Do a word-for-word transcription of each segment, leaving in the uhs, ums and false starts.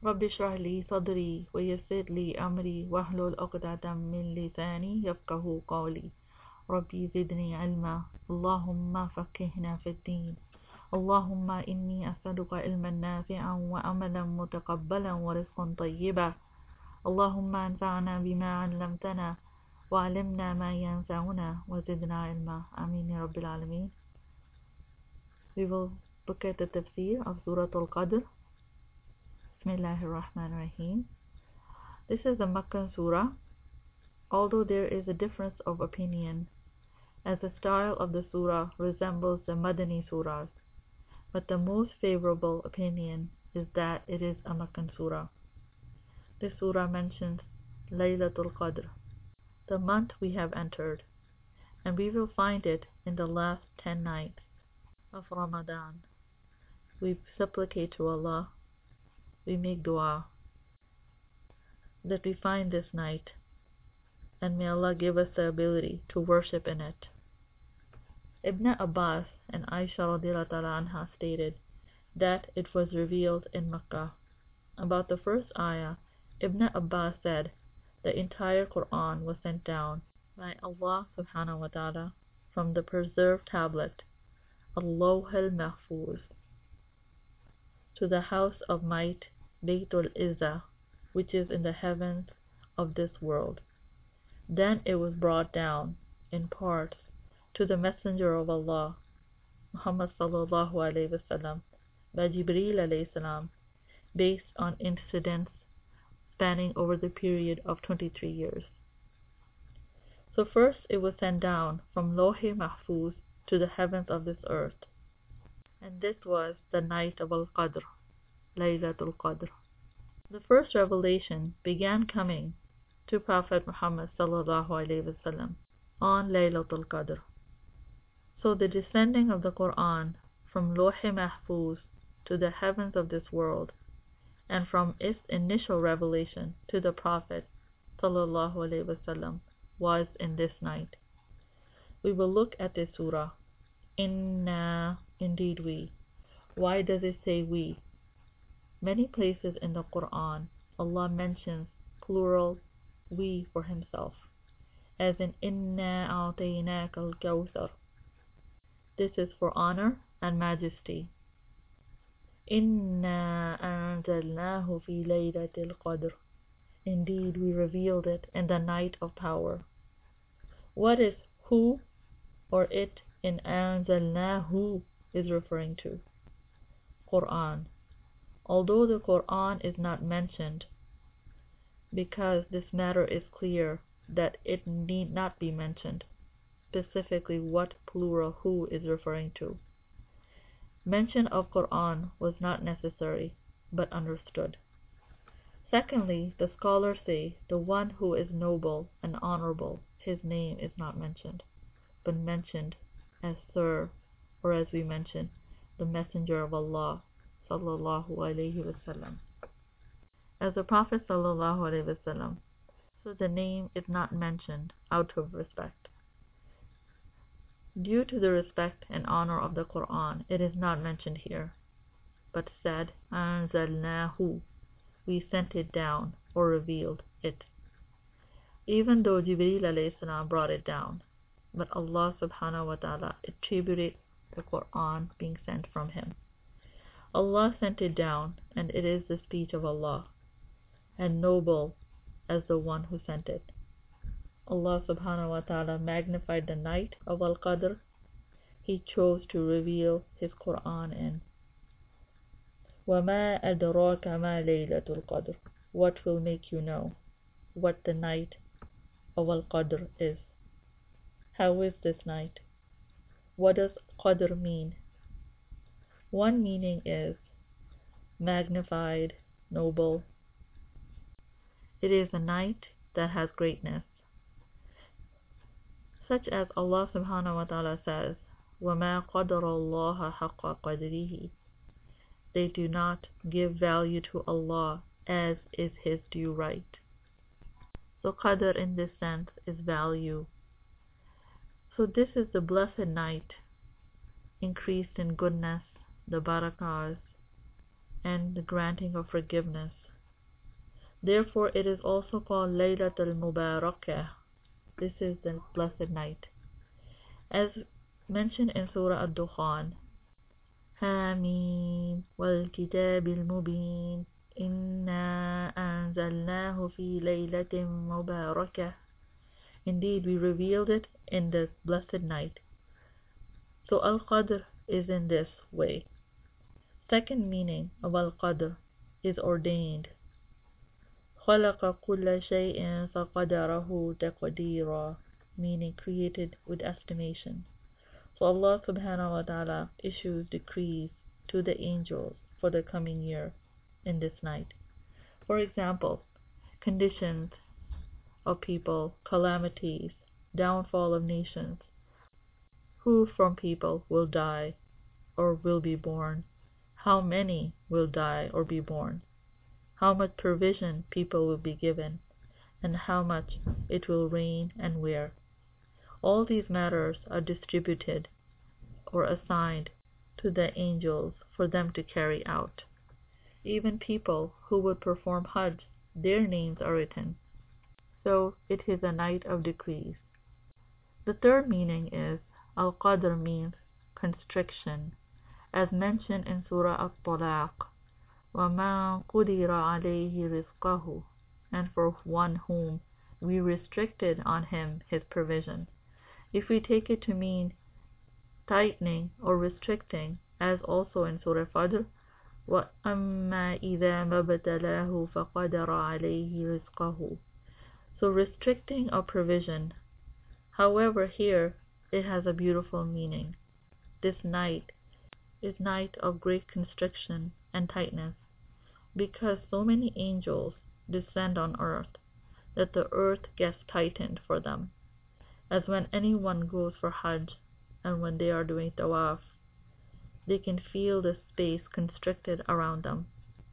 رب اشرح لي صدري ويسر لي أمري واحلل عقدة من لساني يفقه قولي ربي زدني علما اللهم فقهنا في الدين اللهم إني أسألك علما نافعا وعملا متقبلا ورزقا طيبا اللهم انفعنا بما علمتنا وعلمنا ما ينفعنا وزدنا علما آمين يا رب العالمين. We will look at the tafsir of Surah Al-Qadr. Bismillahir Rahmanir Rahim. This is a Makkah surah, although there is a difference of opinion, as the style of the surah resembles the Madani surahs, but the most favorable opinion is that it is a Makkah surah. This surah mentions Laylatul Qadr, the month we have entered, and we will find it in the last ten nights of Ramadan. We supplicate to Allah, we make dua that we find this night, and may Allah give us the ability to worship in it. Ibn Abbas and Aisha radiallahu ta'ala anha stated that it was revealed in Makkah. About the first ayah, Ibn Abbas said the entire Quran was sent down by Allah subhanahu wa ta'ala from the preserved tablet, Al-Lawh al-Mahfuz, to the house of might, Baytul Izzah, which is in the heavens of this world. Then it was brought down in parts to the Messenger of Allah, Muhammad sallallahu alayhi wasallam, by Jibreel alayhi salam, based on incidents spanning over the period of twenty-three years. So first it was sent down from Lawh Mahfuz to the heavens of this earth, and this was the night of Al-Qadr, Laylatul Qadr. The first revelation began coming to Prophet Muhammad sallallahu alayhi wasallam on Laylatul Qadr. So the descending of the Quran from Lawh Mahfuz to the heavens of this world, and from its initial revelation to the Prophet sallallahu alayhi wasallam, was in this night. We will look at this surah. Inna, indeed we. Why does it say we? Many places in the Quran, Allah mentions plural we for himself, as in Inna a'tainaka al-kawthar. This is for honor and majesty. Inna anzalnahu fi laylatil qadr. Indeed, we revealed it in the night of power. What is who or it in anzalnahu is referring to? Quran. Although the Quran is not mentioned, because this matter is clear that it need not be mentioned, specifically what plural who is referring to. Mention of Quran was not necessary, but understood. Secondly, the scholars say the one who is noble and honorable, his name is not mentioned, but mentioned as Sir, or as we mentioned, the Messenger of Allah sallallahu alayhi wasallam, as the Prophet sallallahu alayhi wasallam. So the name is not mentioned out of respect. Due to the respect and honor of the Quran, it is not mentioned here, but said, Anzalnahu, we sent it down, or revealed it. Even though Jibreel alayhi salam brought it down, but Allah subhanahu wa ta'ala attributed the Quran being sent from him. Allah sent it down, and it is the speech of Allah, and noble as the one who sent it. Allah subhanahu wa ta'ala magnified the night of Al-Qadr He chose to reveal His Quran in. وَمَا أَدْرَاكَ مَا لَيْلَةُ الْقَدْرِ. What will make you know what the night of Al-Qadr is? How is this night? What does Qadr mean? One meaning is magnified, noble. It is a night that has greatness. Such as Allah subhanahu wa ta'ala says, وَمَا قَدَرَ اللَّهَ حَقَّ قَدْرِهِ. They do not give value to Allah as is His due right. So Qadr in this sense is value. So this is the blessed night, increased in goodness, the barakahs, and the granting of forgiveness, Therefore it is also called Laylatul Mubarakah. This is the blessed night. As mentioned in Surah Ad-Dukhan, Hamim wal kitabil mubin inna anzalnahu fi laylatin mubarakah. Indeed, we revealed it in the blessed night. So Al-Qadr is in this way. Second meaning of Al-Qadr is ordained. خَلَقَ كُلَّ شَيْءٍ فَقَدَرَهُ تَقْدِيرًا, meaning created with estimation. So Allah subhanahu wa ta'ala issues decrees to the angels for the coming year in this night. For example, conditions of people, calamities, downfall of nations, who from people will die or will be born, how many will die or be born, how much provision people will be given, and how much it will rain and where. All these matters are distributed or assigned to the angels for them to carry out. Even people who would perform Hajj, their names are written. So it is a night of decrees. The third meaning is Al-Qadr means constriction, as mentioned in Surah At-Talaq, وَمَنْ قُدِرَ عَلَيْهِ رِزْقَهُ, and for one whom we restricted on him his provision. If we take it to mean tightening or restricting, as also in Surah Fajr, وَأَمَّا إِذَا مَبْتَلَاهُ فَقَدَرَ عَلَيْهِ رِزْقَهُ. So restricting or provision. However, here it has a beautiful meaning. This night is night of great constriction and tightness, because so many angels descend on earth that the earth gets tightened for them, as when anyone goes for Hajj and when they are doing tawaf, they can feel the space constricted around them.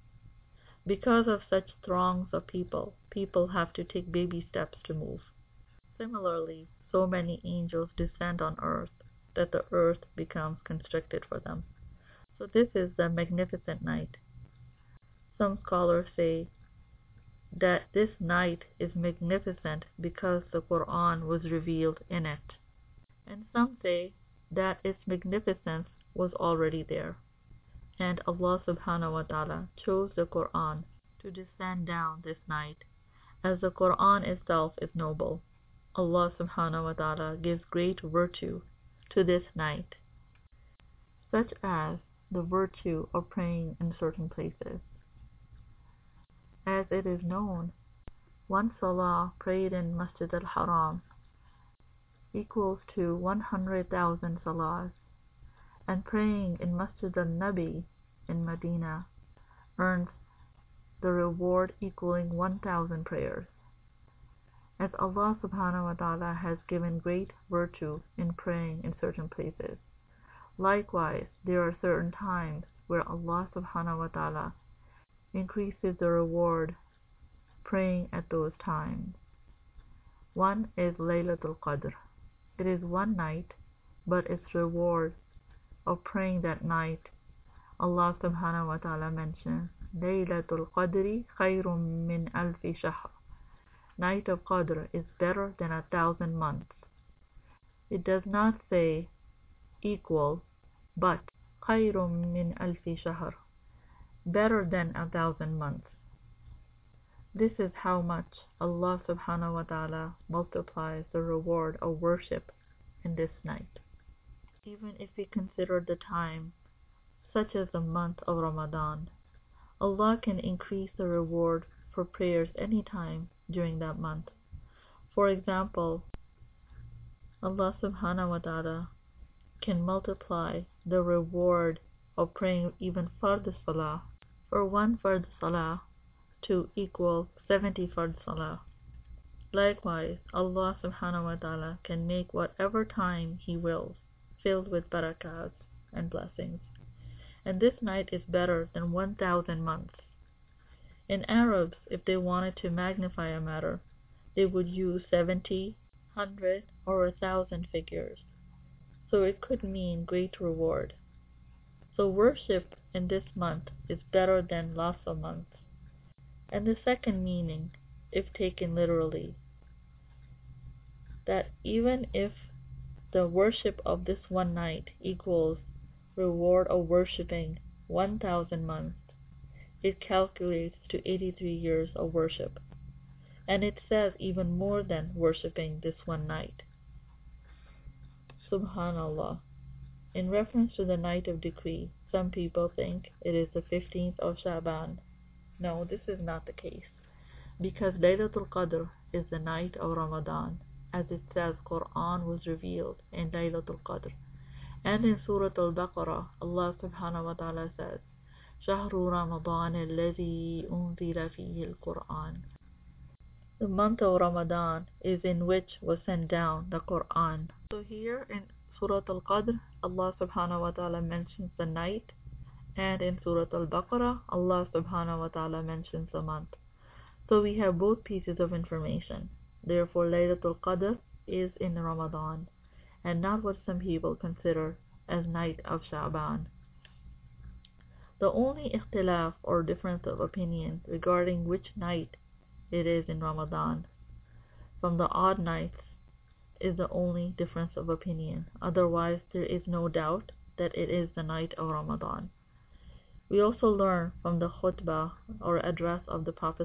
Because of such throngs of people, people have to take baby steps to move. Similarly, so many angels descend on earth that the earth becomes constricted for them. So this is the magnificent night. Some scholars say that this night is magnificent because the Quran was revealed in it. And some say that its magnificence was already there, and Allah subhanahu wa ta'ala chose the Quran to descend down this night, as the Quran itself is noble. Allah subhanahu wa ta'ala gives great virtue to this night, such as the virtue of praying in certain places. As it is known, one salah prayed in Masjid al-Haram equals to one hundred thousand salahs, and praying in Masjid al-Nabi in Medina earns the reward equaling one thousand prayers. As Allah subhanahu wa ta'ala has given great virtue in praying in certain places, likewise there are certain times where Allah subhanahu wa ta'ala increases the reward praying at those times. One is Laylatul Qadr. It is one night, but its reward of praying that night, Allah subhanahu wa ta'ala mentions, Laylatul Qadri khayrun min alfi shahr. Night of Qadr is better than a thousand months. It does not say equal, but khayrun min alfi shahr, better than a thousand months. This is how much Allah subhanahu wa ta'ala multiplies the reward of worship in this night. Even if we consider the time, such as the month of Ramadan, Allah can increase the reward for prayers any time during that month. For example, Allah subhanahu wa ta'ala can multiply the reward of praying even fard salah, for one fard salah to equal seventy fard salah. Likewise, Allah subhanahu wa ta'ala can make whatever time He wills filled with barakahs and blessings. And this night is better than one thousand months. In Arabs, if they wanted to magnify a matter, they would use seventy, one hundred, or a thousand figures. So it could mean great reward. So worship in this month is better than lots of months. And the second meaning, if taken literally, that even if the worship of this one night equals reward of worshipping one thousand months, it calculates to eighty-three years of worship. And it says even more than worshipping this one night. Subhanallah. In reference to the night of decree, some people think it is the fifteenth of Sha'ban. No, this is not the case. Because Laylatul Qadr is the night of Ramadan. As it says, Quran was revealed in Laylatul Qadr. And in Surah Al-Baqarah, Allah subhanahu wa ta'ala says, شهر رمضان الذي أنزل فيه القرآن. The month of Ramadan is in which was sent down the Quran. So here in Surah Al-Qadr, Allah subhanahu wa ta'ala mentions the night, and in Surah Al-Baqarah, Allah subhanahu wa ta'ala mentions the month. So we have both pieces of information. Therefore, Laylatul Qadr is in Ramadan, and not what some people consider as night of Sha'ban. The only ikhtilaf or difference of opinion regarding which night it is in Ramadan from the odd nights is the only difference of opinion. Otherwise, there is no doubt that it is the night of Ramadan. We also learn from the khutbah or address of the Prophet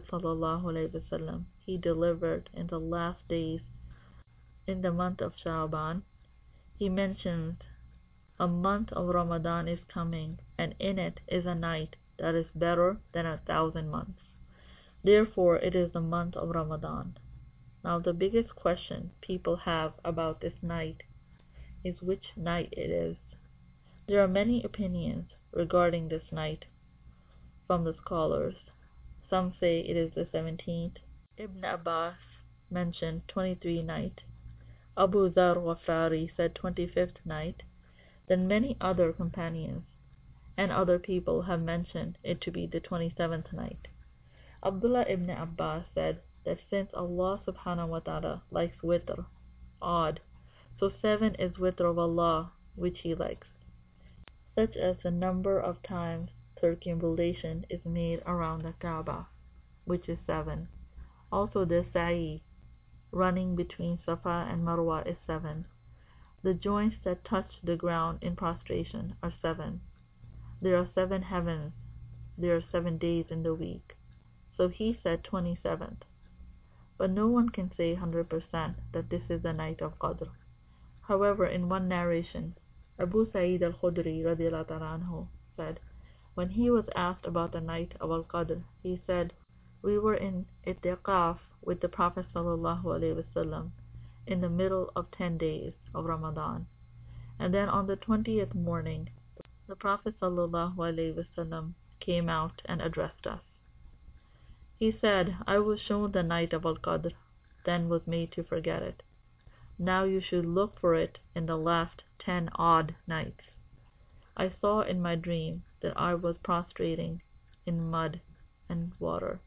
ﷺ he delivered in the last days in the month of Sha'ban. He mentions a month of Ramadan is coming, and in it is a night that is better than a thousand months. Therefore, it is the month of Ramadan. Now, the biggest question people have about this night is which night it is. There are many opinions regarding this night from the scholars. Some say it is the seventeenth. Ibn Abbas mentioned twenty-three night. Abu Dharr Ghafari said twenty-fifth night. Then many other companions and other people have mentioned it to be the twenty-seventh night. Abdullah ibn Abbas said that since Allah subhanahu wa ta'ala likes witr, odd, so seven is witr of Allah, which he likes, such as the number of times circumambulation is made around the Kaaba, which is seven. Also the sa'i, running between Safa and Marwa, is seven. The joints that touch the ground in prostration are seven. There are seven heavens. There are seven days in the week. So he said twenty-seventh. But no one can say one hundred percent that this is the night of Qadr. However, in one narration, Abu Sa'id al-Khudri radiallahu ta'ala anhu said, when he was asked about the night of Al-Qadr, he said, we were in I'tiqaf with the Prophet sallallahu alaihi wasallam in the middle of ten days of Ramadan. And then on the twentieth morning, the Prophet sallallahu alaihi wasallam came out and addressed us. He said, I was shown the night of Al-Qadr, then was made to forget it. Now you should look for it in the last ten odd nights. I saw in my dream that I was prostrating in mud and water.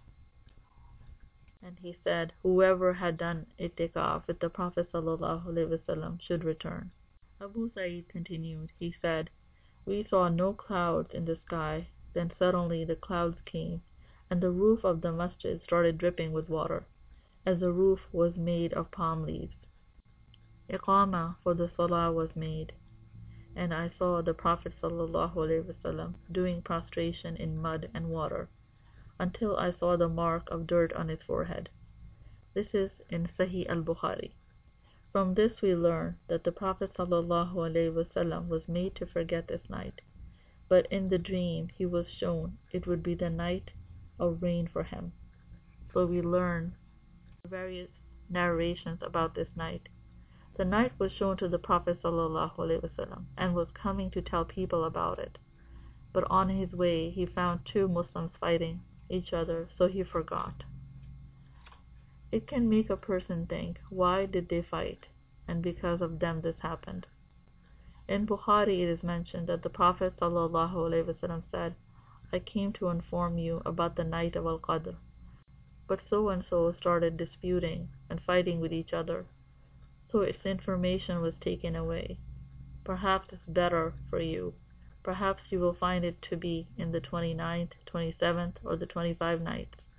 And he said, whoever had done itikaf with the Prophet ﷺ should return. Abu Sa'id continued, he said, we saw no clouds in the sky, then suddenly the clouds came, and the roof of the masjid started dripping with water, as the roof was made of palm leaves. Iqamah for the salah was made, and I saw the Prophet ﷺ doing prostration in mud and water, until I saw the mark of dirt on his forehead. This is in Sahih al-Bukhari. From this we learn that the Prophet ﷺ was made to forget this night, but in the dream he was shown it would be the night of rain for him. So we learn various narrations about this night. The night was shown to the Prophet ﷺ and was coming to tell people about it. But on his way he found two Muslims fighting each other, so he forgot. It can make a person think, why did they fight? And because of them this happened. In Bukhari it is mentioned that the Prophet ﷺ said, I came to inform you about the night of Al-Qadr. But so and so started disputing and fighting with each other, so its information was taken away. Perhaps it's better for you. Perhaps you will find it to be in the twenty-ninth, twenty-seventh, or the twenty-fifth nights.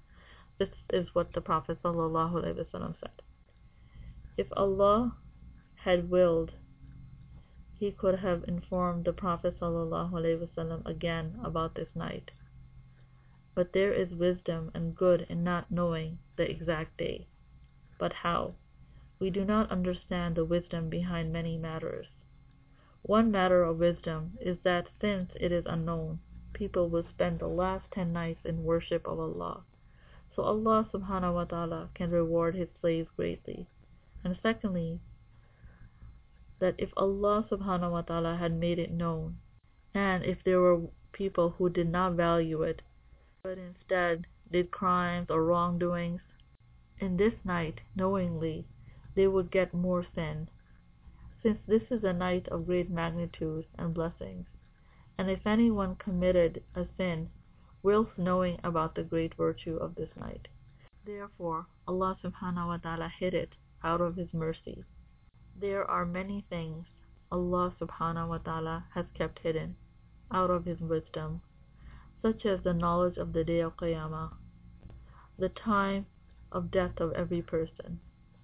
This is what the Prophet ﷺ said. If Allah had willed, He could have informed the Prophet ﷺ again about this night. But there is wisdom and good in not knowing the exact day. But how? We do not understand the wisdom behind many matters. One matter of wisdom is that since it is unknown, people will spend the last ten nights in worship of Allah. So Allah subhanahu wa ta'ala can reward His slaves greatly. And secondly, that if Allah subhanahu wa ta'ala had made it known, and if there were people who did not value it, but instead did crimes or wrongdoings, in this night, knowingly, they would get more sin, since this is a night of great magnitude and blessings. And if anyone committed a sin, whilst knowing about the great virtue of this night, therefore Allah subhanahu wa ta'ala hid it out of His mercy. There are many things Allah subhanahu wa ta'ala has kept hidden out of His wisdom, such as the knowledge of the day of Qiyamah, the time of death of every person,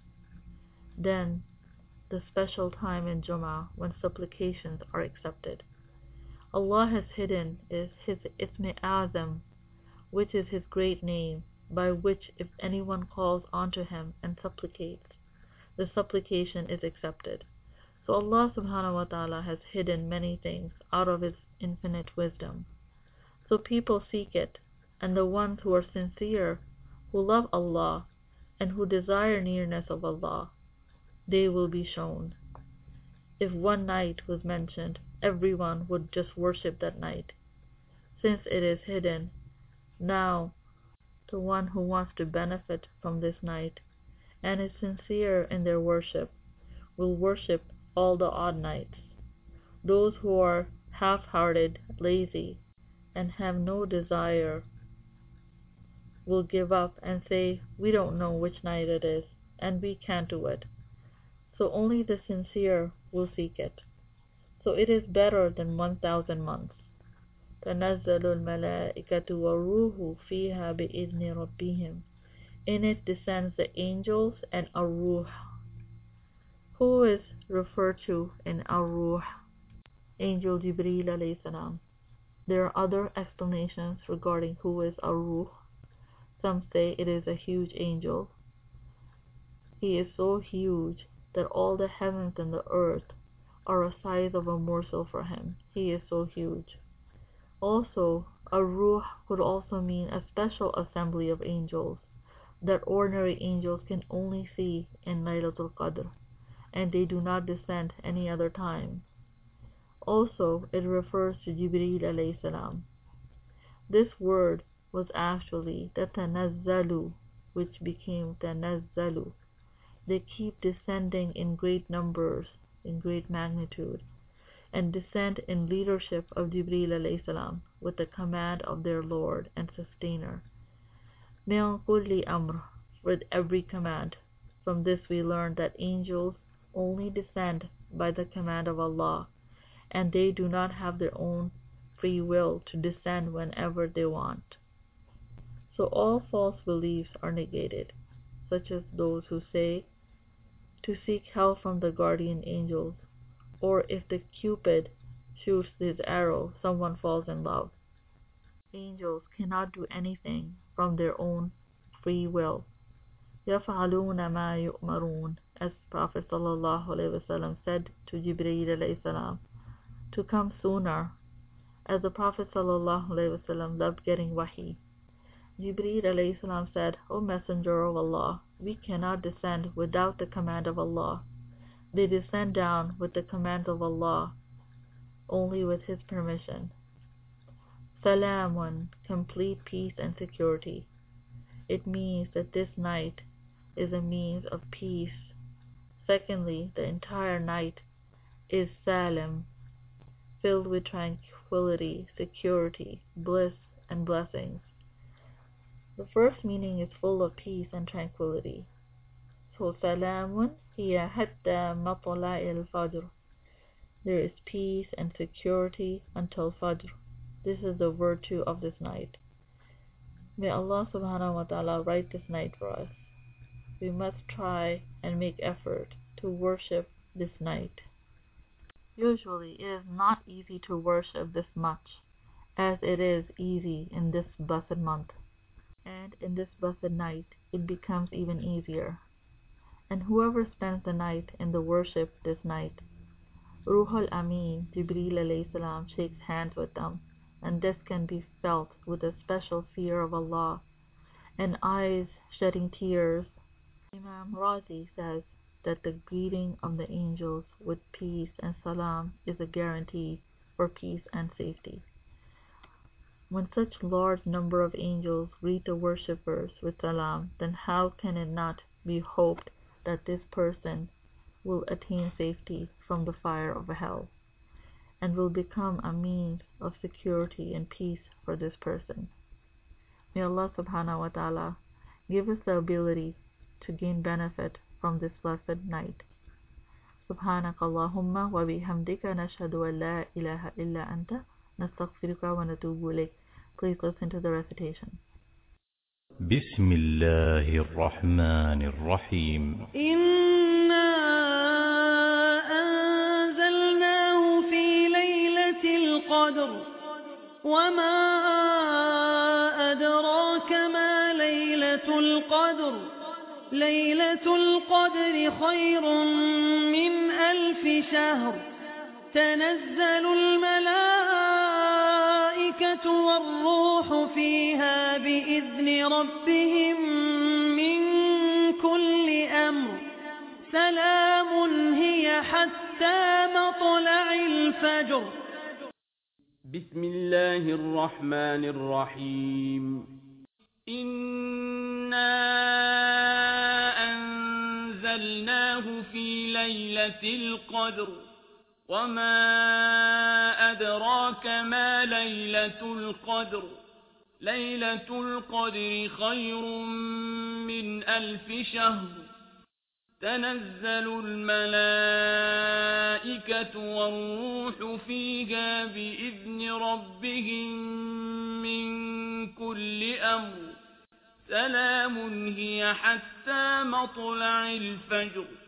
then the special time in Jummah when supplications are accepted. Allah has hidden is His Ism Azam, which is His great name, by which if anyone calls unto Him and supplicates, the supplication is accepted. So Allah subhanahu wa ta'ala has hidden many things out of His infinite wisdom. So people seek it, and the ones who are sincere, who love Allah, and who desire nearness of Allah, they will be shown. If one night was mentioned, everyone would just worship that night. Since it is hidden, now the one who wants to benefit from this night and is sincere in their worship will worship all the odd nights. Those who are half-hearted, lazy, and have no desire will give up and say, we don't know which night it is, and we can't do it. So only the sincere will seek it. So it is better than one thousand months. تَنَزَّلُ الْمَلَائِكَةُ وَالرُّوحُ فِيهَا بِإِذْنِ رَبِّهِمْ. In it descends the angels and Ar-Ruh. Who is referred to in Ar-Ruh? Angel Jibreel alayhi salam. There are other explanations regarding who is Ar-Ruh. Some say it is a huge angel. He is so huge that all the heavens and the earth are a size of a morsel for him. He is so huge. Also, Ar-Ruh could also mean a special assembly of angels that ordinary angels can only see in Laylatul Qadr, and they do not descend any other time. Also, it refers to Jibreel alayhi salam. This word was actually the Tanazzalu, which became Tanazzalu. They keep descending in great numbers, in great magnitude, and descend in leadership of Jibreel alayhi salam with the command of their Lord and Sustainer. Min kulli amr, with every command. From this we learn that angels only descend by the command of Allah, and they do not have their own free will to descend whenever they want. So all false beliefs are negated, such as those who say to seek help from the guardian angels, or if the Cupid shoots his arrow, someone falls in love. Angels cannot do anything from their own free will. يَفْعَلُونَ مَا يُؤْمَرُونَ, as Prophet sallallahu alaihi wasallam said to Jibreel alayhi salam to come sooner, as the Prophet sallallahu alaihi wasallam loved getting wahi. Jibreel alayhi salam said, O Messenger of Allah, we cannot descend without the command of Allah. They descend down with the command of Allah, only with His permission. Salamun, complete peace and security. It means that this night is a means of peace. Secondly, the entire night is salam, filled with tranquility, security, bliss, and blessings. The first meaning is full of peace and tranquility. So salamun hiya hatta matla'i al-fajr. There is peace and security until Fajr. This is the virtue of this night. May Allah subhanahu wa ta'ala write this night for us. We must try and make effort to worship this night. Usually it is not easy to worship this much as it is easy in this blessed month. And in this blessed night it becomes even easier. And whoever spends the night in the worship this night, Ruhul Amin, Jibreel alayhi salam, shakes hands with them, and this can be felt with a special fear of Allah and eyes shedding tears. Imam Razi says that the greeting of the angels with peace and salam is a guarantee for peace and safety. When such large number of angels greet the worshippers with salam, then how can it not be hoped that this person will attain safety from the fire of hell, and will become a means of security and peace for this person. May Allah subhanahu wa ta'ala give us the ability to gain benefit from this blessed night. سبحانك اللهم وبحمدك نشهد أن لا إله إلا أنت نستغفرك ونتوب إليك. Please listen to the recitation. بسم الله الرحمن الرحيم. إنا أنزلناه في ليلة القدر وما أدراك ما ليلة القدر ليلة القدر خير من ألف شهر تنزل الملائكة والروح فيها بإذن ربهم من كل أمر سلام هي حتى مطلع الفجر. بسم الله الرحمن الرحيم. إنا أنزلناه في ليلة القدر وما أدراك ما ليلة القدر ليلة القدر خير من ألف شهر تنزل الملائكة والروح فيها بإذن ربهم من كل أمر سلام هي حتى مطلع الفجر.